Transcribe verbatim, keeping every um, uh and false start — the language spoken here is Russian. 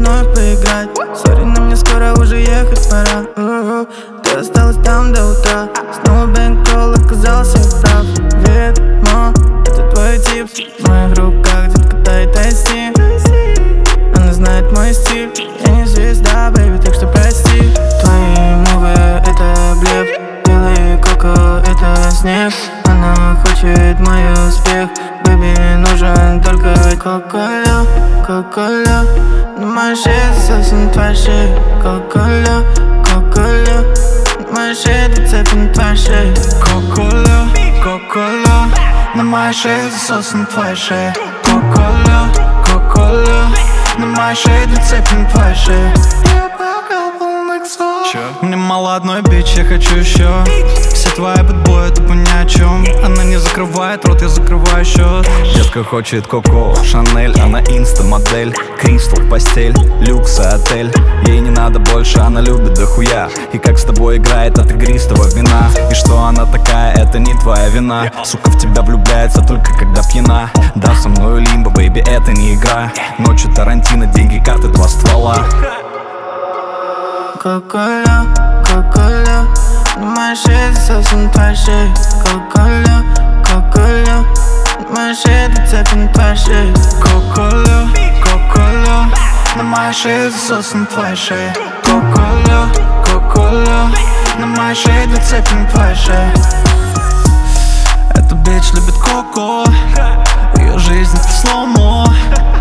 вновь поиграть. Сори, но мне скоро уже ехать пора. У-у-у. Ты осталась там до утра. Снова бэнкролл, оказался прав. Ведьма, это твой тип. В моих руках, детка, дай тайси. Она знает мой стиль. Я не звезда, бэйби, так что прости. Твои мувы, это блеф. Белый коко, это снег. Она хочет мой успех. Бэйби, нужен только кока-кола, кока-кола. На моей шее засосен твоя шея. Кока-кола, кока-кола. На моей шее две цепи на твоей шее. Кока-кола, кока-кола. На моей шее засосан твоя шея. Кока-кола, кока-кола. На моей шее две цепи на твоей шее. Мне мало одной бич, я хочу еще. Все твои бэтбои тупо ни о чем. Она не закрывает рот, я закрываю счет. Детка хочет Коко, Шанель, она инста-модель. Кристал, постель, люкс, отель. Ей не надо больше, она любит дохуя. И как с тобой играет от игристого вина. И что она такая, это не твоя вина. Сука в тебя влюбляется только когда пьяна. Да, со мною лимбо, бэйби, это не игра. Ночью Тарантино, деньги, карты, два ствола. Кока-кола, кока-кола. На моей шее засосен твоя шея. Кока-кола, кока-кола. На моей шее две цепи на твоей шее. Кока-кола, кока-кола. На моей шее засосан твоя шея. Кока-кола, кока-кола. На моей шее две цепи на твоей шее. Эта бич любит коко. Ее жизнь это слоумо.